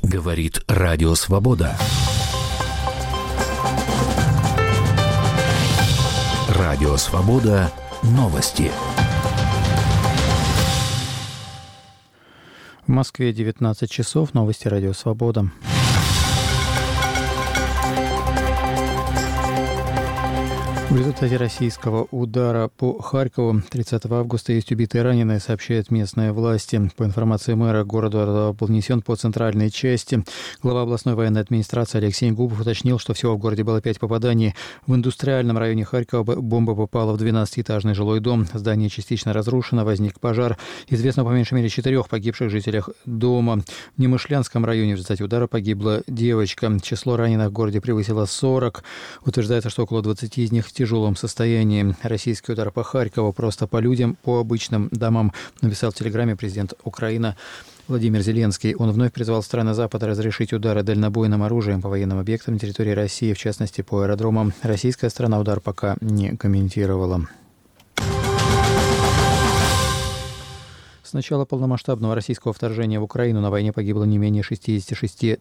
Говорит Радио Свобода. Радио Свобода. Новости. В Москве 19 часов. Новости Радио Свобода. В результате российского удара по Харькову 30 августа есть убитые и раненые, сообщают местные власти. По информации мэра, город был нанесен по центральной части. Глава областной военной администрации Алексей Губов уточнил, что всего в городе было 5 попаданий. В индустриальном районе Харькова бомба попала в 12-этажный жилой дом. Здание частично разрушено, возник пожар. Известно по меньшей мере 4 погибших жителях дома. В Немышлянском районе в результате удара погибла девочка. Число раненых в городе превысило 40. Утверждается, что около 20 из них в тяжелом состоянии. Российский удар по Харькову просто по людям, по обычным домам, написал в телеграме президент Украины Владимир Зеленский. Он вновь призвал страны Запада разрешить удары дальнобойным оружием по военным объектам на территории России, в частности по аэродромам. Российская сторона удар пока не комментировала. С начала полномасштабного российского вторжения в Украину на войне погибло не менее 66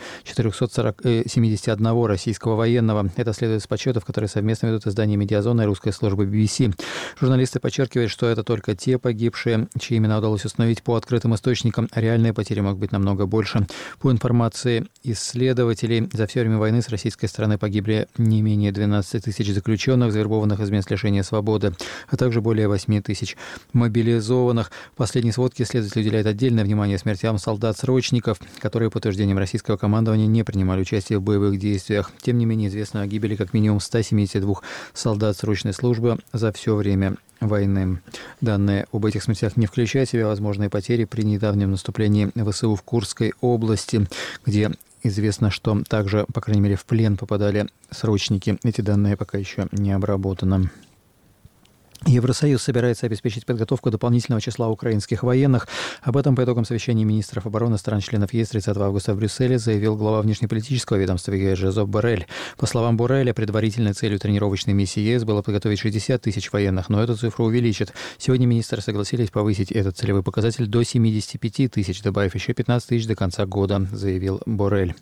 471 российского военного. Это следует из подсчетов, которые совместно ведут издание «Медиазона» и русской службы BBC. Журналисты подчеркивают, что это только те погибшие, чьи имена удалось установить по открытым источникам. Реальные потери могут быть намного больше. По информации исследователей, за все время войны с российской стороны погибли не менее 12 тысяч заключенных, завербованных из мест лишения свободы, а также более 8 тысяч мобилизованных. Последние сводки следователь уделяет отдельное внимание смертям солдат-срочников, которые, по утверждениям российского командования, не принимали участие в боевых действиях. Тем не менее, известно о гибели как минимум 172 солдат срочной службы за все время войны. Данные об этих смертях не включают в себя возможные потери при недавнем наступлении ВСУ в Курской области, где известно, что также, по крайней мере, в плен попадали срочники. Эти данные пока еще не обработаны. Евросоюз собирается обеспечить подготовку дополнительного числа украинских военных. Об этом по итогам совещания министров обороны стран-членов ЕС 30 августа в Брюсселе заявил глава внешнеполитического ведомства ЕС Жозеп Боррель. По словам Борреля, предварительной целью тренировочной миссии ЕС было подготовить 60 тысяч военных, но эту цифру увеличат. Сегодня министры согласились повысить этот целевой показатель до 75 тысяч, добавив еще 15 тысяч до конца года, заявил Боррель.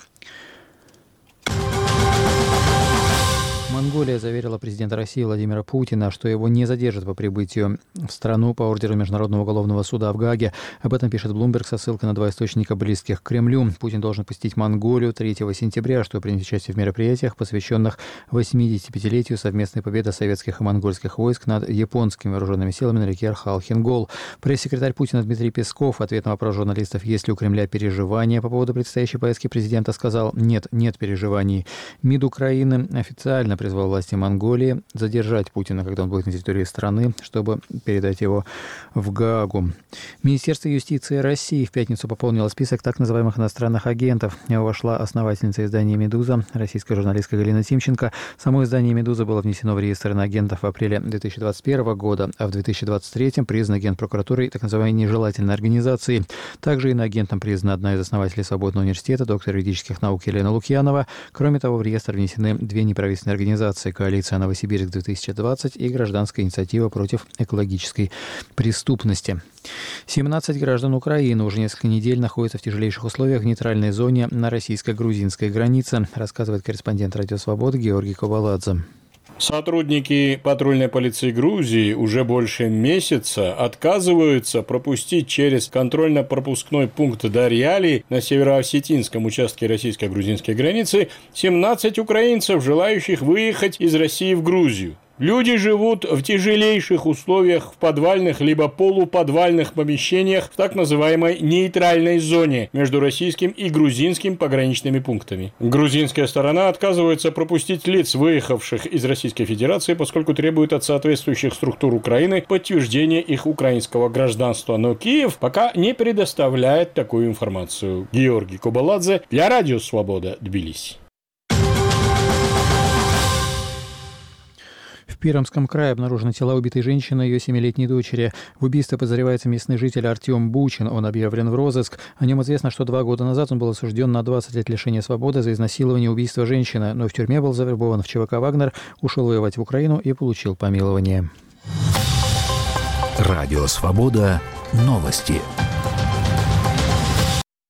Монголия заверила президента России Владимира Путина, что его не задержат по прибытию в страну по ордеру Международного уголовного суда в Гааге. Об этом пишет Bloomberg со ссылкой на 2 источника, близких к Кремлю. Путин должен посетить Монголию 3 сентября, чтобы принять участие в мероприятиях, посвященных 85-летию совместной победы советских и монгольских войск над японскими вооруженными силами на реке Архал-Хингол. Пресс-секретарь Путина Дмитрий Песков в ответ на вопрос журналистов, есть ли у Кремля переживания по поводу предстоящей поездки президента, сказал: нет переживаний. МИД Украины официально призвал власти Монголии задержать Путина, когда он будет на территории страны, чтобы передать его в Гаагу. Министерство юстиции России в пятницу пополнило список так называемых иностранных агентов. В него вошла основательница издания «Медуза», российская журналистка Галина Тимченко. Само издание «Медуза» было внесено в реестр иноагентов в апреле 2021 года, а в 2023 признано Генпрокуратурой так называемой нежелательной организации. Также иноагентом признана одна из основателей Свободного университета, доктор юридических наук Елена Лукьянова. Кроме того, в реестр внесены 2 неправительственные организации: «Коалиция Новосибирск-2020» и «Гражданская инициатива против экологической преступности». 17 граждан Украины уже несколько недель находятся в тяжелейших условиях в нейтральной зоне на российско-грузинской границе, рассказывает корреспондент «Радио Свобода» Георгий Кобаладзе. Сотрудники патрульной полиции Грузии уже больше месяца отказываются пропустить через контрольно-пропускной пункт Дарьяли на северо-осетинском участке российско-грузинской границы 17 украинцев, желающих выехать из России в Грузию. Люди живут в тяжелейших условиях в подвальных либо полуподвальных помещениях в так называемой нейтральной зоне между российским и грузинским пограничными пунктами. Грузинская сторона отказывается пропустить лиц, выехавших из Российской Федерации, поскольку требует от соответствующих структур Украины подтверждения их украинского гражданства. Но Киев пока не предоставляет такую информацию. Георгий Кобаладзе для Радио Свобода, Тбилиси. В Пермском крае обнаружены тела убитой женщины и ее 7-летней дочери. В убийстве подозревается местный житель Артем Бучин. Он объявлен в розыск. О нем известно, что 2 года назад он был осужден на 20 лет лишения свободы за изнасилование и убийство женщины, но в тюрьме был завербован в ЧВК «Вагнер», ушел воевать в Украину и получил помилование. Радио Свобода. Новости.